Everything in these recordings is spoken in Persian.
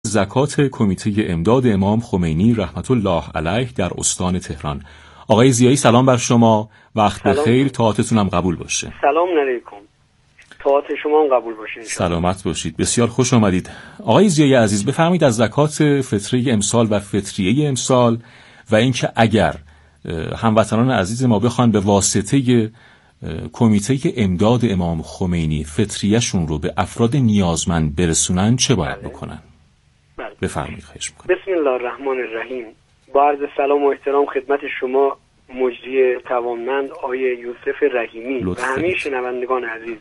زکات کمیته امداد امام خمینی رحمت الله علیه در استان تهران. آقای ضیایی سلام بر شما، وقت بخیر، طاعتتون هم قبول باشه. سلام علیکم، طاعت شما هم قبول باشه. سلامت باشید، بسیار خوش آمدید. آقای ضیایی عزیز بفرمایید از زکات فطره امسال و فطریه امسال و اینکه اگر هموطنان عزیز ما بخوان به واسطه کمیته امداد امام خمینی فطریه‌شون رو به افراد نیازمند برسونن چه باید بکنن؟ بفرمایید، خواهش می‌کنم. بسم الله الرحمن الرحیم. با عرض سلام و احترام خدمت شما مجری توانمند آقای یوسف رحیمی و همه شنوندگان عزیز،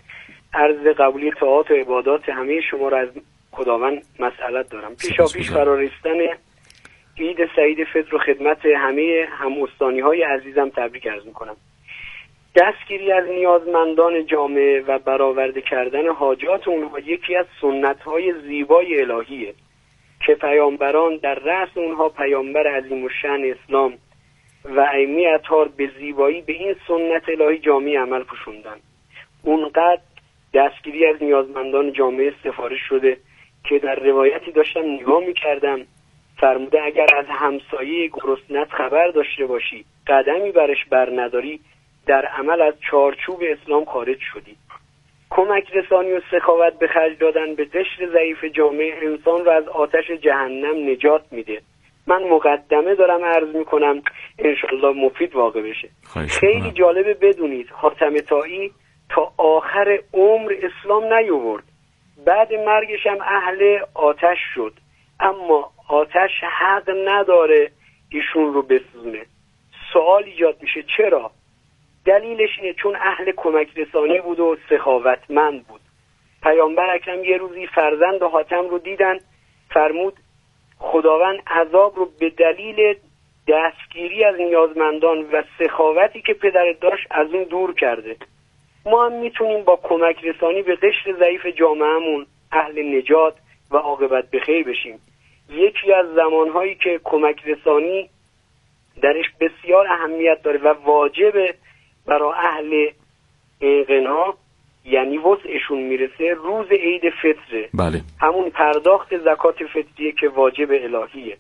عرض قبولی طاعات و عبادات همه شما را از خداوند مسئلت دارم. پیشاپیش فرارسیدن عید سعید فطر و خدمت همه هم‌استانی‌های عزیزم تبریک عرض می‌کنم. دستگیری از نیازمندان جامعه و برآورده کردن حاجات اونها یکی از سنت‌های زیبای الهیه که پیامبران در رأس اونها پیامبر عظیم الشأن اسلام و ائمه اطهار به زیبایی به این سنت الهی جامعه عمل پوشوندن. اونقدر دستگیری از نیازمندان جامعه سفارش شده که در روایتی داشتم نگاه می‌کردم، فرموده اگر از همسایه گرسنت خبر داشته باشی قدمی برش بر نداری در عمل از چارچوب اسلام خارج شدی. کمک رسانی و سخاوت به خرج دادن به قشر ضعیف جامعه انسان را از آتش جهنم نجات میده. من مقدمه دارم عرض میکنم انشالله مفید واقع بشه. خیلی جالبه بدونید حاتم طایی تا آخر عمر اسلام نیاورد، بعد مرگش هم اهل آتش شد، اما آتش حق نداره ایشون رو بسوزونه. سوال ایجاد میشه چرا؟ دلیلش اینه چون اهل کمک رسانی بود و سخاوتمند بود. پیامبر اکرم یه روزی فرزند حاتم رو دیدن، فرمود خداوند عذاب رو به دلیل دستگیری از نیازمندان و سخاوتی که پدرت داشت از اون دور کرده. ما هم میتونیم با کمک رسانی به قشر ضعیف جامعهمون اهل نجات و عاقبت بخیر بشیم. یکی از زمانهایی که کمک رسانی درش بسیار اهمیت داره و واجبه برای اهل غنا، یعنی وسعشون میرسه، روز عید فطره. بله. همون پرداخت زکات فطریه که واجب الهیه.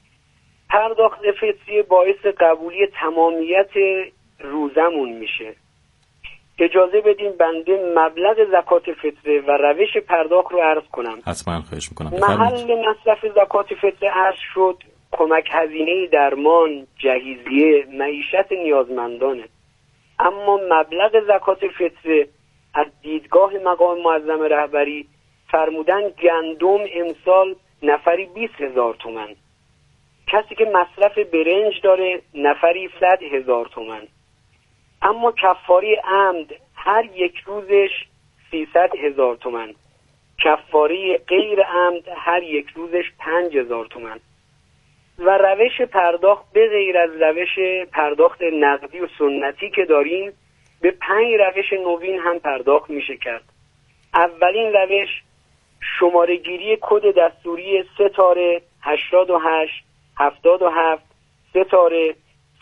پرداخت فطریه باعث قبولی تمامیت روزمون میشه. اجازه بدین بنده مبلغ زکات فطره و روش پرداخت رو عرض کنم. حتما خواهش میکنم. محل مصرف زکات فطره عرض شد کمک هزینه درمان، جهیزیه، معیشت نیازمندانه. اما مبلغ زکات فطره از دیدگاه مقام معظم رهبری فرمودن گندم امسال نفری 20,000 تومان، کسی که مصرف برنج داره نفری 100,000 تومان، اما کفاره عمد هر یک روزش 300,000 تومان، کفاره غیر عمد هر یک روزش 5,000 تومان. و روش پرداخت به غیر از روش پرداخت نقدی و سنتی که داریم به 5 روش نوین هم پرداخت میشه کرد. اولین روش شماره گیری کد دستوری ستاره 88 77 ستاره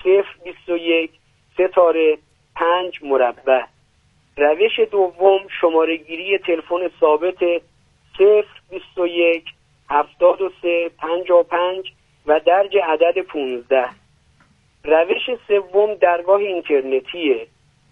021 ستاره 5 مربع. روش دوم شماره گیری تلفن ثابت 021 73 55 و درج عدد 15. روش سوم درگاه اینترنتیه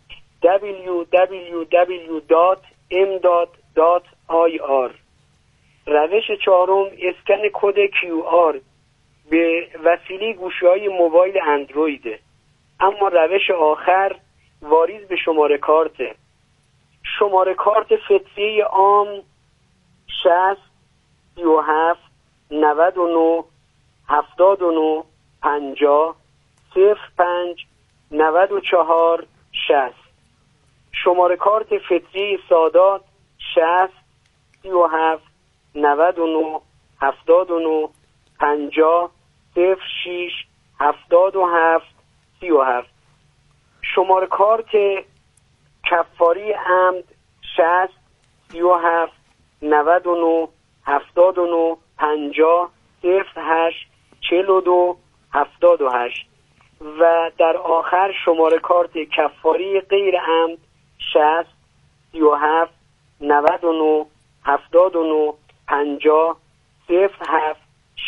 www.m.ir. روش چهارم اسکن کد QR به وسیله گوشی‌های موبایل اندرویده. اما روش آخر واریز به شماره کارت. شماره کارت فطریه عام 60 37 99 79 50 05 94 60. شماره کارت فطری سادات 60 37 99 79 50 06 77 37. شماره کارت کفاری عمد 60 37 99 79 50 08 42 78. و در آخر شماره کارت کفاری غیر عمد 60 37 99 79 50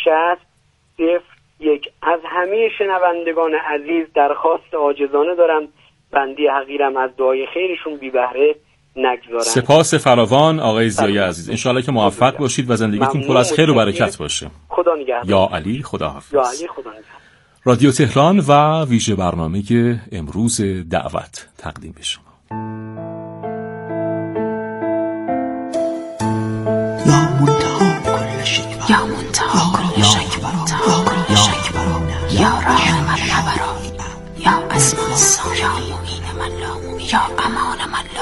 6001. از همه شنوندگان عزیز درخواست عاجزانه دارم بنده حقیرم از دعای خیرشون بی بهره نگذارم. سپاس فراوان آقای ضیای عزیز. انشالله که موفق باشید و زندگیتون پر از خیر و برکت باشه. خدا نگهدار. یا علی خداحافظ. یا علی خدا نگهدار. رادیو تهران و ویژه برنامه امروز دعوت تقدیم به شما. یا منتها کل شکبر یا رحم من نبرا یا اسم السان یا معین من لا معین یا امان من لا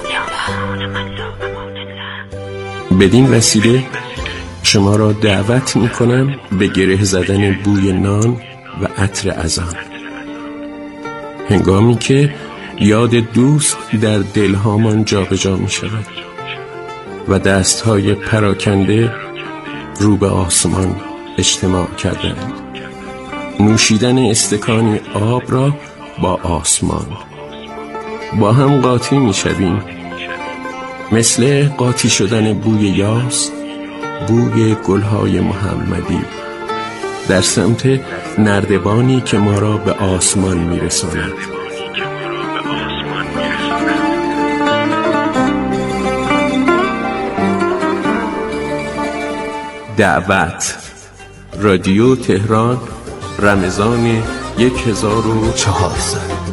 امان الله. بدین وسیله شما را دعوت می کنم به گره زدن بوی نان و عطر اذان، هنگامی که یاد دوست در دلهامان جابجا می شود و دستهای پراکنده رو به آسمان اجتماع کردند. نوشیدن استکانی آب را با آسمان با هم قاطی می شویم، مثل قاطی شدن بوی یاس، بوی گلهای محمدی در سمت نردبانی که ما را به آسمان می رساند. دعوت، رادیو تهران، رمضان 1400.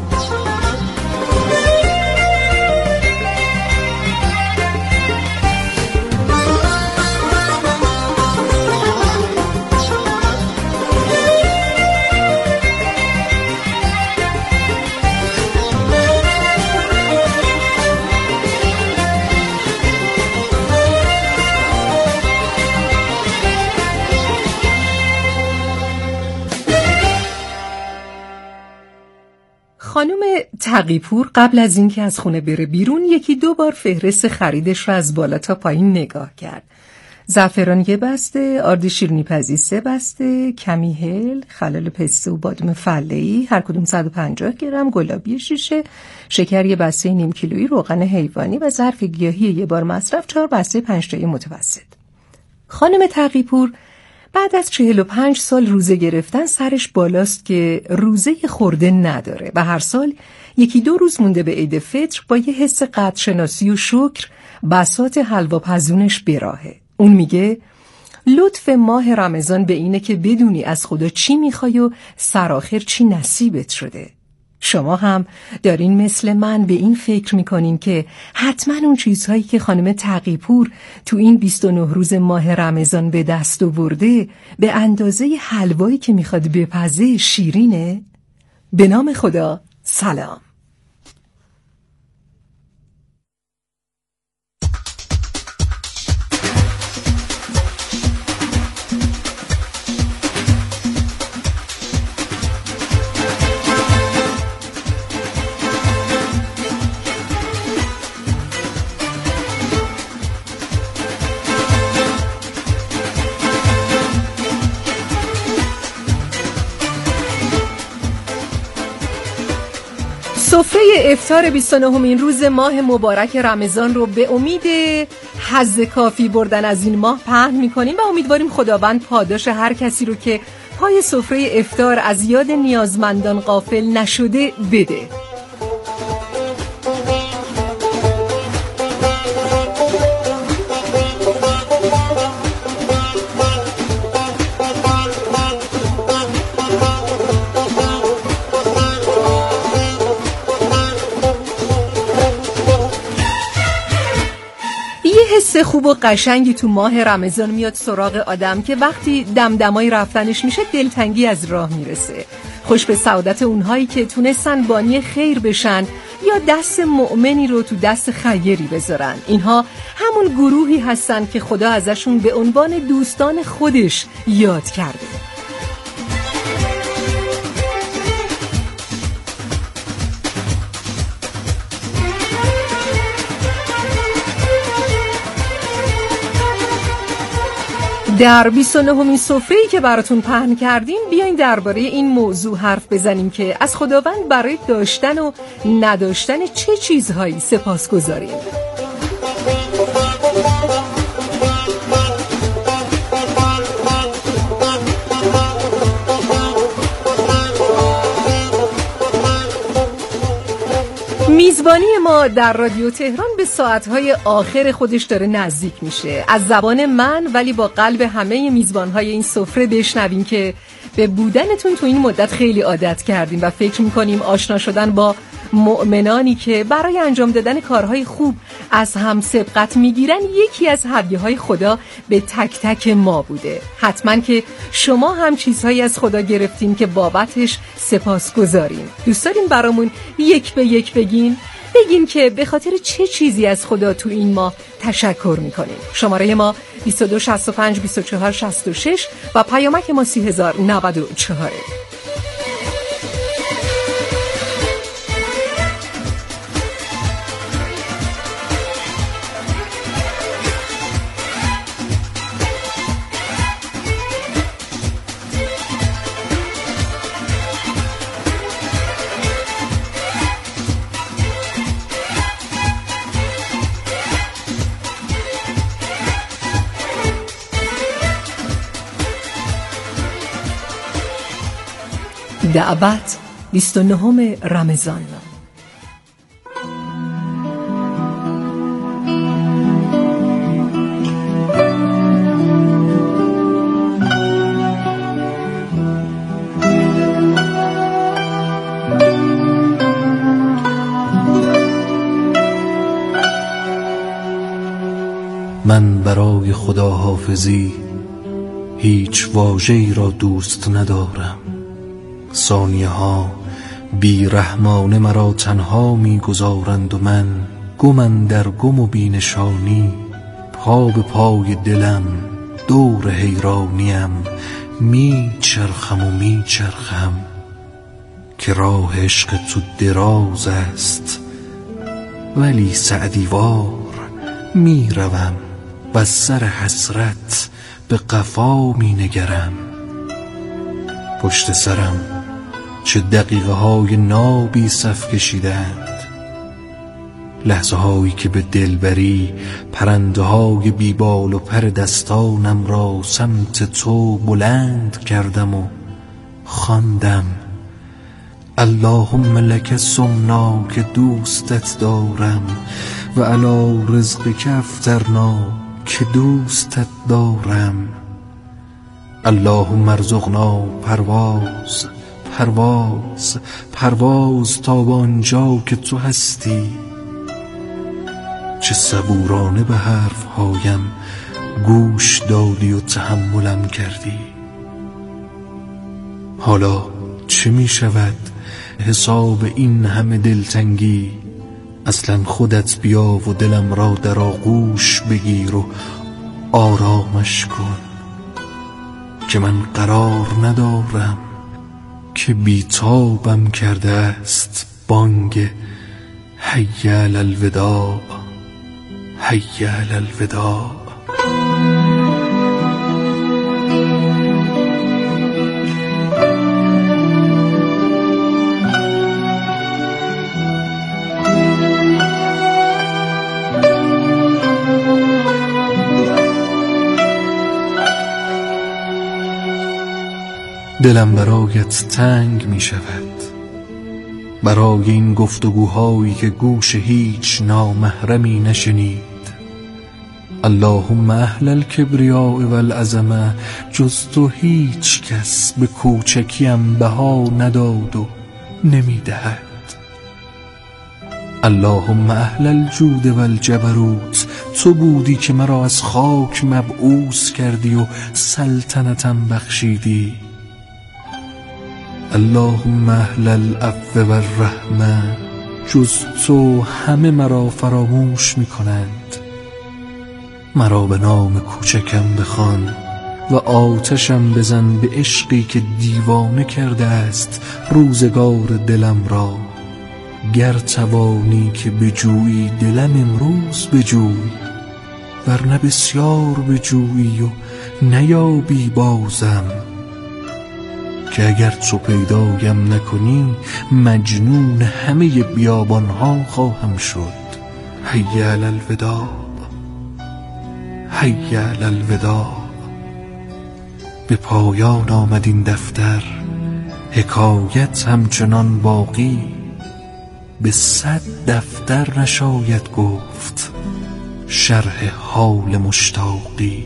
خانم تقی‌پور قبل از اینکه از خونه بره بیرون 1-2 فهرست خریدش رو از بالا تا پایین نگاه کرد. زعفران 1 بسته، آرد شیرینی پزی 3 بسته، کمی هل، خلال پسته و بادام فله‌ای هر کدوم 150 گرم، گلابی شیشه، شکر 1 بسته نیم کیلویی، روغن حیوانی و ظرف گیاهی 1 بار مصرف 4 بسته 5 تایی متوسط. خانم تقی‌پور بعد از 45 سال روزه گرفتن سرش بالاست که روزه خورده نداره و هر سال 1-2 روز مونده به عید فطر با یه حس قدرشناسی و شکر بساط حلواپزونش براهه. اون میگه لطف ماه رمضان به اینه که بدونی از خدا چی میخوای و سرآخر چی نصیبت شده. شما هم دارین مثل من به این فکر میکنین که حتما اون چیزهایی که خانم تقی‌پور تو این 29 روز ماه رمضان به دست آورده به اندازه حلوایی که میخواد بپزه شیرینه؟ به نام خدا سلام. سفره افطار 29مین روز ماه مبارک رمضان رو به امید حظ کافی بردن از این ماه پهن می‌کنیم و امیدواریم خداوند پاداش هر کسی رو که پای سفره افطار از یاد نیازمندان غافل نشده بده. حس خوب و قشنگی تو ماه رمضان میاد سراغ آدم که وقتی دمدمای رفتنش میشه دلتنگی از راه میرسه. خوش به سعادت اونهایی که تونستن بانی خیر بشن یا دست مؤمنی رو تو دست خیری بذارن. اینها همون گروهی هستن که خدا ازشون به عنوان دوستان خودش یاد کرده. در 29مین سفره‌ای که براتون پهن کردیم بیاین درباره این موضوع حرف بزنیم که از خداوند برای داشتن و نداشتن چه چیزهایی سپاسگزاریم. میزبانی ما در رادیو تهران به ساعتهای آخر خودش داره نزدیک میشه. از زبان من ولی با قلب همه میزبانهای این سفره بشنویم که به بودنتون تو این مدت خیلی عادت کردیم و فکر میکنیم آشنا شدن با مؤمنانی که برای انجام دادن کارهای خوب از هم سبقت میگیرن یکی از هدیه‌های خدا به تک تک ما بوده. حتما که شما هم چیزهایی از خدا گرفتین که بابتش سپاسگزارین. دوست دارین برامون یک به یک بگین که به خاطر چه چیزی از خدا تو این ماه تشکر میکنین. شماره ما 2265 24 66 و پیامک ما 3094. دعوت 29 رمضان. من برای خداحافظی هیچ واژه‌ای را دوست ندارم. ثانیه ها بیرحمانه مرا تنها میگذارند و من گم در گم و بینشانی، پا به پای دلم دور حیرانیم میچرخم و میچرخم که راه عشق تو دراز است ولی سعدیوار میروم و از سر حسرت به قفا مینگرم. پشت سرم چه دقیقه های نابی صف کشیدند، لحظه هایی که به دلبری پرنده های بیبال و پر دستانم را سمت تو بلند کردم و خواندم اللهم لک صمنا که دوستت دارم و علی رزقک افطرنا که دوستت دارم. اللهم ارزقنا پرواز پرواز پرواز تا به آنجا که تو هستی. چه صبورانه به حرفهایم گوش دادی و تحملم کردی. حالا چه می شود حساب این همه دلتنگی؟ اصلا خودت بیا و دلم را در آغوش بگیر و آرامش کن که من قرار ندارم که بیتابم کرده است بانگ حی علی الوداع حی علی الوداع. دلم برایت تنگ می شود، برای این گفتگوهایی که گوش هیچ نامحرمی نشنید. اللهم اهل الکبریاء والعظمه، جز تو هیچ کس به کوچکیم بها نداد و نمی دهد. اللهم اهل الجود والجبروت، تو بودی که مرا از خاک مبعوث کردی و سلطنتم بخشیدی. اللهم اهل العفو والرحمه، جز تو همه مرا فراموش می کنند. مرا به نام کوچکم بخوان و آتشم بزن به عشقی که دیوانه کرده است روزگار دلم را. گر توانی که بجویی دلم امروز بجوی، ورنه بسیار بجویی و نیابی بازم، که اگر تو پیدایم نکنی مجنون همه بیابانها خواهم شد. حی علی الوداع حی علی الوداع. به پایان آمد این دفتر، حکایت همچنان باقی. به 100 دفتر نشاید گفت شرح حال مشتاقی.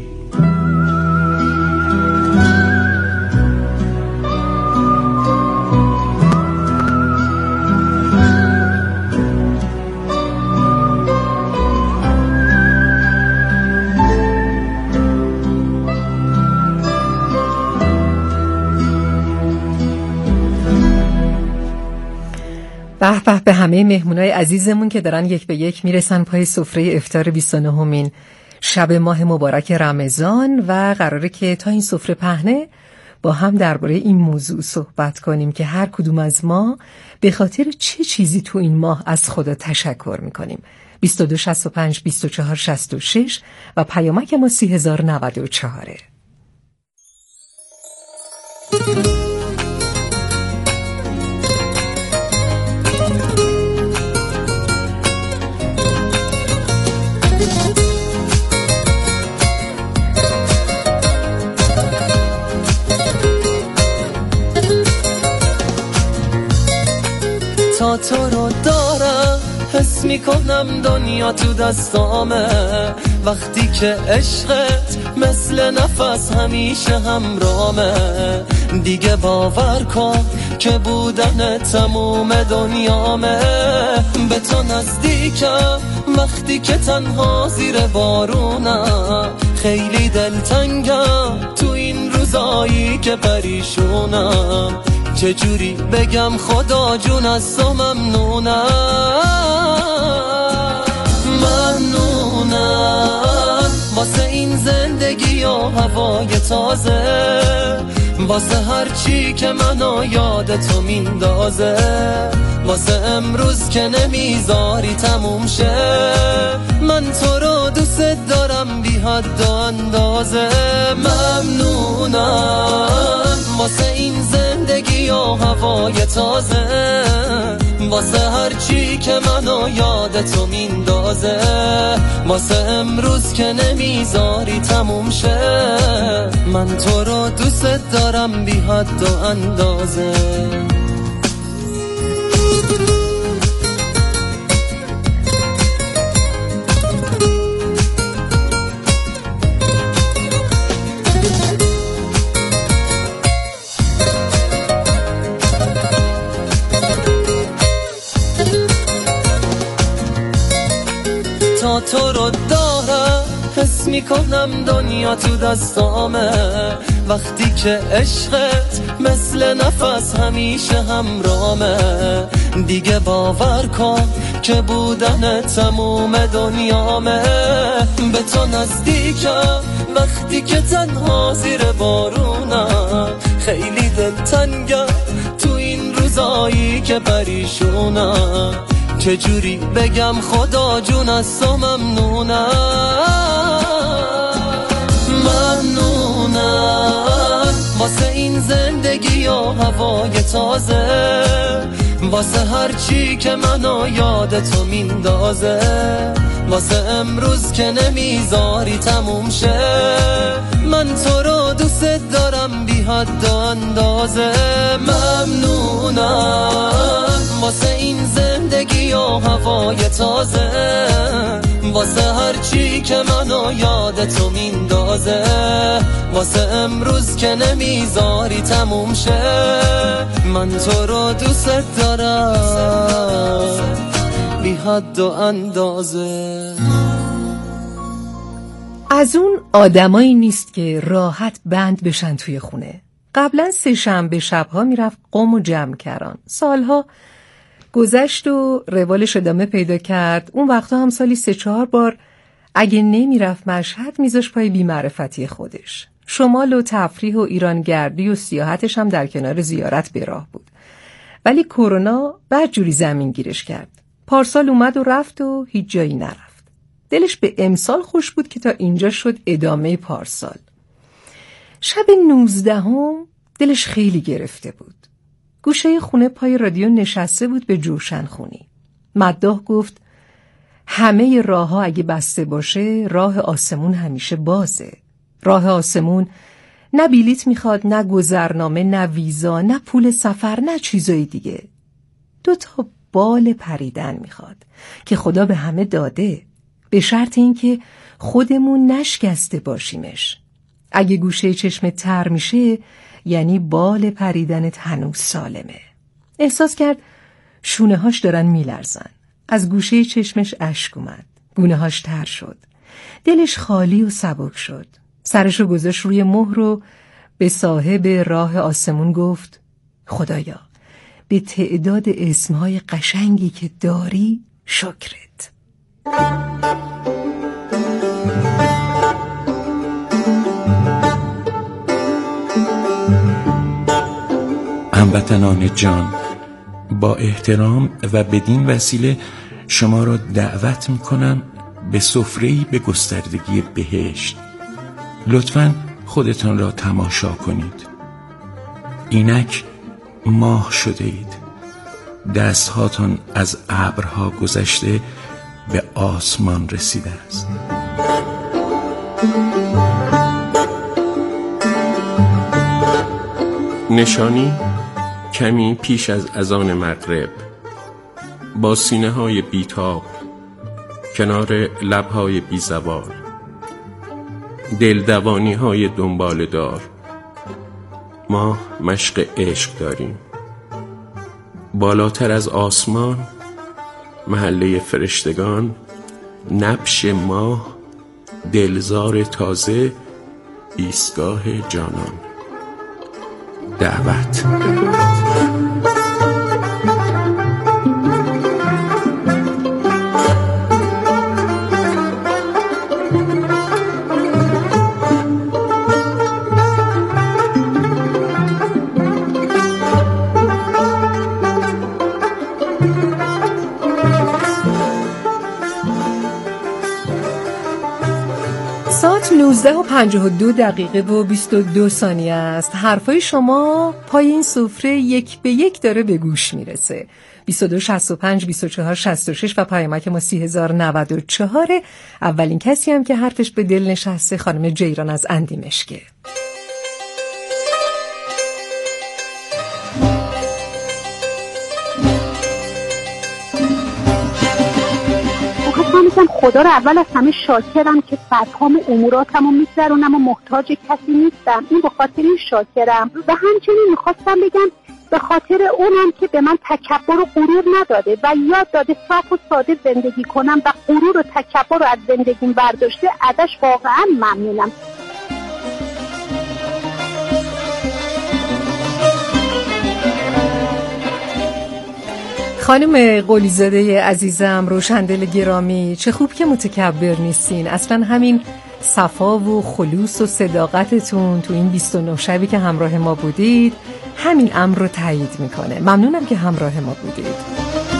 به همه مهمونای عزیزمون که دارن یک به یک میرسن پای سفره افطار 29مین شب ماه مبارک رمضان و قراره که تا این سفره پهنه با هم درباره این موضوع صحبت کنیم که هر کدوم از ما به خاطر چه چیزی تو این ماه از خدا تشکر میکنیم. 2265 2466 و پیامک ما 3094. تا تو رو دارم حس میکنم دنیا تو دستامه، وقتی که عشقت مثل نفس همیشه همرامه. دیگه باور کن که بودن تموم دنیامه. به تو نزدیکم وقتی که تنها زیر بارونم، خیلی دلتنگم تو این روزایی که پریشونم. چجوری بگم خدا جون از تو ممنونم. ممنونم واسه این زندگی و هوای تازه، واسه هر چی که منو یاد تو میندازه، واسه امروز که نمیذاری تموم شه. من تو رو دوست دارم بی حد و اندازه. ممنونم واسه این زندگی و هوای تازه، واسه هر چی که منو یاد تو میندازه، واسه امروز که نمیذاری تموم شه. من تو رو دوست دارم بی حد و اندازه. تا تو رو دارم حس میکنم دنیا تو دستامه، وقتی که عشقت مثل نفس همیشه همرامه. دیگه باور کن که بودن تموم دنیامه. به تو نزدیکم وقتی که تنها زیر بارونم، خیلی دلتنگم تو این روزایی که پریشونم. چجوری بگم خدا جون از تو ممنونم. ممنونم واسه این زندگی و هوای تازه، واسه هر چی که منو یاد تو میندازه، واسه امروز که نمیذاری تموم شه. من تو رو دوست دارم بی حد و اندازه. ممنونم واسه این زندگی و هوای تازه، واسه هر چی که منو یاد تو میندازه، واسه امروز که نمیذاری تموم شه. من تو رو دوست دارم بی حد و اندازه. از اون آدمایی نیست که راحت بند بشن توی خونه. قبلا 3 شنبه شبها میرفت قم و جمع‌کران. سالها گذشت و روالش ادامه پیدا کرد. اون وقتا هم سالی 3-4 بار اگه نمیرفت مشهد میذاش پای بی‌معرفتی خودش. شمال و تفریح و ایرانگردی و سیاحتش هم در کنار زیارت به راه بود. ولی کرونا بدجوری زمین گیرش کرد. پارسال اومد و رفت و هیچ جایی نرفت. دلش به امسال خوش بود که تا اینجا شد ادامه پارسال. شب 19 دلش خیلی گرفته بود. گوشه خونه پای رادیو نشسته بود به جوشن خونی. مداح گفت همه راه‌ها اگه بسته باشه راه آسمون همیشه بازه. راه آسمون نه بلیت میخواد، نه گذرنامه، نه ویزا، نه پول سفر، نه چیزای دیگه. 2 تا بال پریدن میخواد که خدا به همه داده، به شرط اینکه خودمون نشکسته باشیمش. اگه گوشه چشم تر میشه یعنی بال پریدنت هنوز سالمه. احساس کرد شونه‌هاش دارن میلرزن. از گوشه چشمش اشک اومد. گونه‌هاش تر شد. دلش خالی و سبک شد. سرشو گذاشت روی مهر و به صاحب راه آسمون گفت: خدایا به تعداد اسمهای قشنگی که داری شکرت. هموطنان جان، با احترام و بدین وسیله شما را دعوت میکنم به سفره‌ای به گستردگی بهشت. لطفاً خودتان را تماشا کنید. اینک ماه شده اید. دستهاتان از ابرها گذشته به آسمان رسیده است. نشانی کمی پیش از اذان مغرب، با سینه های بیتاب کنار لبهای بیزوار، دلدوانی های دنبال دار، ما مشق عشق داریم. بالاتر از آسمان محله فرشتگان، نبش ماه، دلزار تازه، ایستگاه جانان. دعوت. ساعت 19:52 و 22 ثانیه است. حرفای شما پای این سفره یک به یک داره به گوش میرسه. 22 65 24 66 و پیامک ما 3094. اولین کسی هم که حرفش به دل نشسته خانم جیران از اندیمشکه. من خدا رو اول از همه شاکرم که فتحام اموراتم رو میگذرونم و محتاج کسی نیستم. این به خاطر این شاکرم و همچنین میخواستم بگم به خاطر اونم که به من تکبر و غرور نداده و یاد داده صاف و ساده زندگی کنم و غرور و تکبر رو از زندگیم برداشته. ازش واقعا ممنونم. خانم قلیزاده عزیزم، روشندل گرامی، چه خوب که متکبر نیستین. اصلا همین صفا و خلوص و صداقتتون تو این 29 شبی که همراه ما بودید همین امر رو تایید میکنه. ممنونم که همراه ما بودید.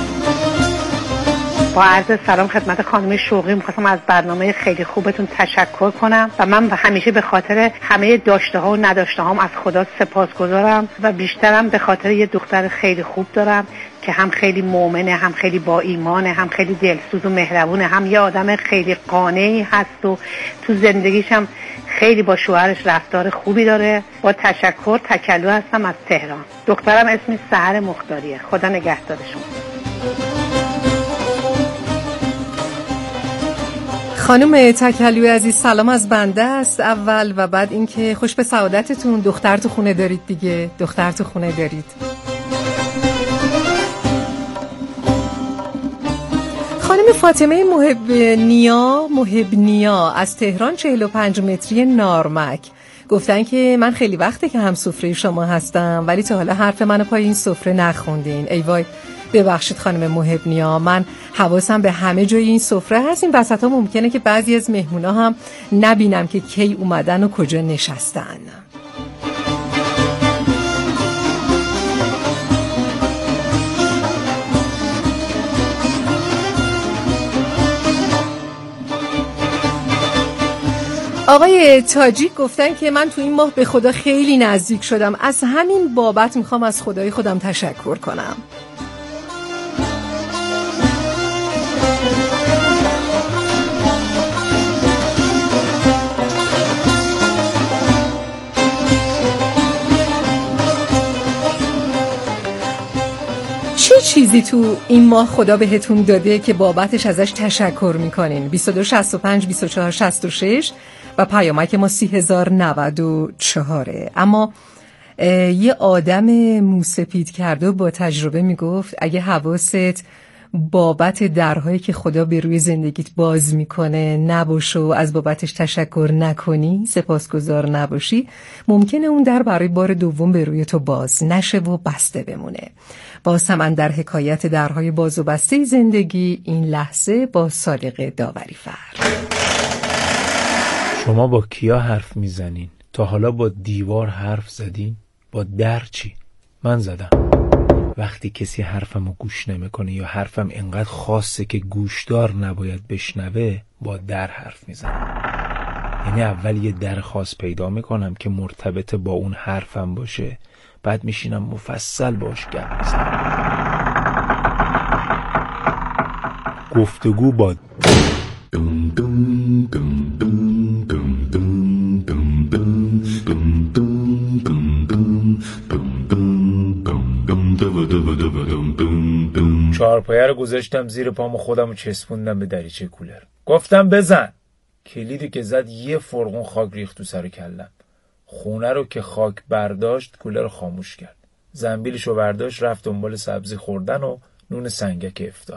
با عرض سلام خدمت خانم شوقی، می‌خواستم از برنامه خیلی خوبتون تشکر کنم و من همیشه به خاطر همه داشته ها و نداشته هام از خدا سپاسگزارم و بیشترم به خاطر یه دختر خیلی خوب دارم که هم خیلی مؤمنه، هم خیلی با ایمانه، هم خیلی دلسوز و مهربونه، هم یه آدم خیلی قانعی هست و تو زندگیش هم خیلی با شوهرش رفتار خوبی داره. با تشکر، تکلو هستم از تهران. دخترم اسمش سحر مختاریه. خدا نگهدارشون. خانم تکلوی عزیز، سلام از بنده است اول و بعد اینکه خوش به سعادتتون. دختر تو خونه دارید دیگه، دختر تو خونه دارید. خانم فاطمه محب نیا از تهران 45 متری نارمک گفتن که من خیلی وقته که هم سفره شما هستم ولی تا حالا حرف منو پای این سفره نخوندین. ای وای، ببخشید خانم محب نیا، من حواسم به همه جای این سفره هست. این وسطا ممکنه که بعضی از مهمونا هم نبینم که کی اومدن و کجا نشستن. آقای تاجیک گفتن که من تو این ماه به خدا خیلی نزدیک شدم، از همین بابت میخوام از خدای خودم تشکر کنم. چه چیزی تو این ماه خدا بهتون داده که بابتش ازش تشکر میکنین؟ 2265 24 66 و پیامک ما 3094. اما یه آدم موسپید کرده با تجربه میگفت اگه حواست بابت درهایی که خدا به روی زندگیت باز میکنه نباشه و از بابتش تشکر نکنی، سپاسگزار نباشی، ممکنه اون در برای بار دوم به روی تو باز نشه و بسته بمونه. باز هم در حکایت درهای باز و بسته زندگی این لحظه با سالق داوری فر. شما با کیا حرف میزنین؟ تا حالا با دیوار حرف زدین؟ با در چی؟ من زدم. وقتی کسی حرفمو گوش نمیکنه یا حرفم انقدر خاصه که گوشدار نباید بشنوه، با در حرف میزنم. یعنی اول یه در خاص پیدا میکنم که مرتبط با اون حرفم باشه، بعد میشینم مفصل باش گپ میزنم. گفتگو با چهارپایه رو گذاشتم زیر پام و خودم رو چسبوندم به دریچه کولر. گفتم بزن. کلیدی که زد یه فرغون خاک ریخت تو سر کلم. خونه رو که خاک برداشت کولر رو خاموش کرد. زنبیلش رو برداشت رفت دنبال سبزی خوردن و نون سنگک افطار.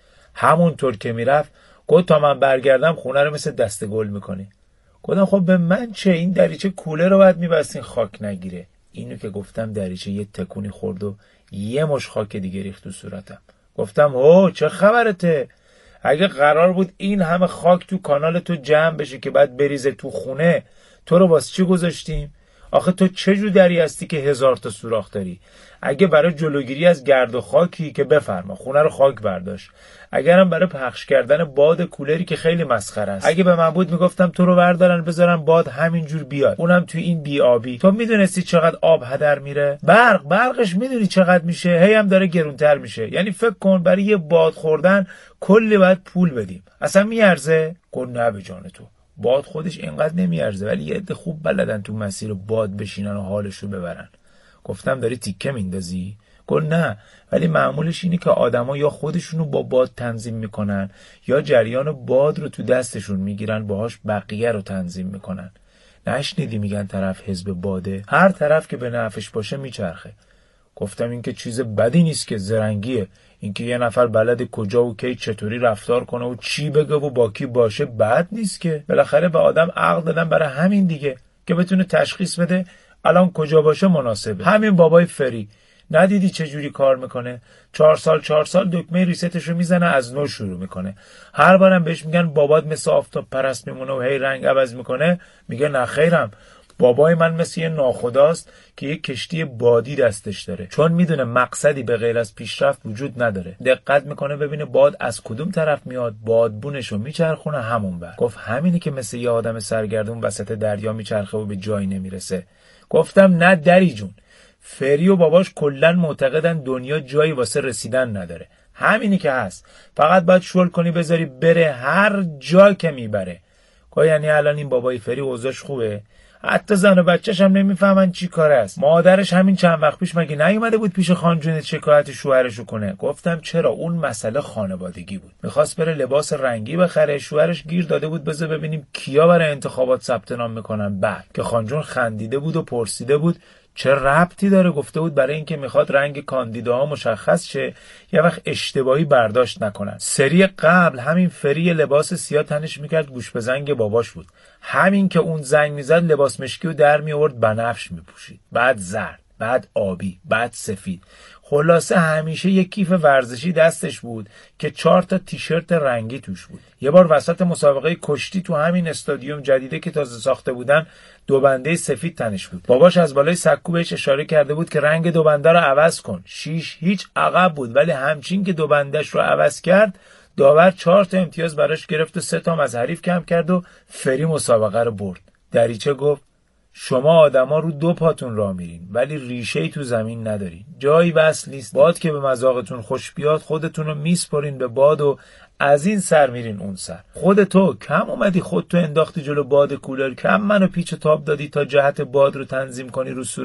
همونطور که میرفت گفت تا من برگردم خونه رو مثل دسته گل میکنی. گفتم خب به من چه، این دریچه کولر رو باید میبستین خاک نگیره. اینو که گفتم دریچه یه تکونی خورد و یه مش خاک دیگه ریخت تو صورتم. گفتم هو چه خبرته؟ اگه قرار بود این همه خاک تو کانال تو جمع بشه که بعد بریزه تو خونه، تو رو واسه چی گذاشتیم؟ آخه تو چه جو دری هستی که 1000 تا سوراخ داری؟ اگه برای جلوگیری از گرد و خاکی که بفرما خونه رو خاک برداشت. اگرم برای پخش کردن باد کولری که خیلی مسخره است. اگه به من بود میگفتم تو رو بردارن بذارن باد همینجور بیاد، اونم تو این بی آبی. تو میدونستی چقدر آب هدر میره؟ برقش میدونی چقدر میشه؟ هی هم داره گرونتر میشه. یعنی فکر کن برای یه باد خوردن کلی باید پول بدیم. اصلا میارزه؟ گفت نه به جان تو. باد خودش اینقدر نمیارزه، ولی یه عده خوب بلدن تو مسیر باد بشینن و حالش رو ببرن. گفتم داری تیکه میندازی؟ گفت نه، ولی معمولش اینه که آدما یا خودشونو با باد تنظیم میکنن یا جریان باد رو تو دستشون میگیرن باهاش بقیه رو تنظیم میکنن. نشنیدی میگن طرف حزب باده؟ هر طرف که به نفعش باشه میچرخه. گفتم این که چیز بدی نیست که، زرنگیه. اینکه یه نفر بلد کجا و کی چطوری رفتار کنه و چی بگه و با کی باشه بد نیست که. بالاخره به آدم عقل دادن برای همین دیگه که بتونه تشخیص بده الان کجا باشه مناسبه. همین بابای فری ندیدی چه جوری کار میکنه؟ 4 سال دکمه ریستشو میزنه، از نو شروع میکنه. هر بارم بهش میگن بابات مثل آفتاب پرست میمونه و هی رنگ عوض میکنه، میگه نه خیرم، بابای من مثل یه ناخداست که یه کشتی بادی دستش داره، چون میدونه مقصدی به غیر از پیشرفت وجود نداره. دقت میکنه ببینه باد از کدوم طرف میاد، بادبونشو میچرخونه همون بر. گفت همینی که مثل یه آدم سرگردون وسط دریا میچرخه و به جایی نمیرسه. گفتم نه دری جون، فری و باباش کلن معتقدن دنیا جایی واسه رسیدن نداره. همینی که هست، فقط باید شل کنی بذاری بره هر جا که میبره. یعنی الان این بابای فری اوضاعش خوبه؟ حتی زن و بچه‌ش هم نمیفهمن چی کاره است. مادرش همین چند وقت پیش مگه نیومده بود پیش خانجون شکایت شوهرشو کنه؟ گفتم چرا، اون مسئله خانوادگی بود. میخواست بره لباس رنگی بخره، شوهرش گیر داده بود بذار ببینیم کیا برای انتخابات ثبت نام میکنن. بعد که خانجون خندیده بود و پرسیده بود چه ربطی داره، گفته بود برای اینکه میخواد رنگ کاندیداها مشخص شه یه وقت اشتباهی برداشت نکنن. سری قبل همین فری لباس سیاه تنش میکرد گوش به زنگ باباش بود. همین که اون زنگ میزد لباس مشکی رو در میآورد بنفش میپوشید، بعد زرد، بعد آبی، بعد سفید. خلاصه همیشه یک کیف ورزشی دستش بود که 4 تا تیشرت رنگی توش بود. یه بار وسط مسابقه کشتی تو همین استادیوم جدیده که تازه ساخته بودن 2 بنده سفید تنش بود. باباش از بالای سکو بهش اشاره کرده بود که رنگ 2 بنده رو عوض کن. 6 هیچ عقب بود، ولی همچین که 2 بندش رو عوض کرد داور 4 تا امتیاز براش گرفت و 3 تا از حریف کم کرد و فری مسابقه رو برد. دریچه گفت شما آدما رو 2 پاتون راه میرین ولی ریشه‌ای تو زمین ندارین. جایی وصل نیست. باد که به مذاقتون خوش بیاد خودتون رو میسپرین به باد و از این سر میرین اون سر. خودتو کم اومدی خودتو انداختی جلو باد کولر، کم منو پیچ و تاب دادی تا جهت باد رو تنظیم کنی رو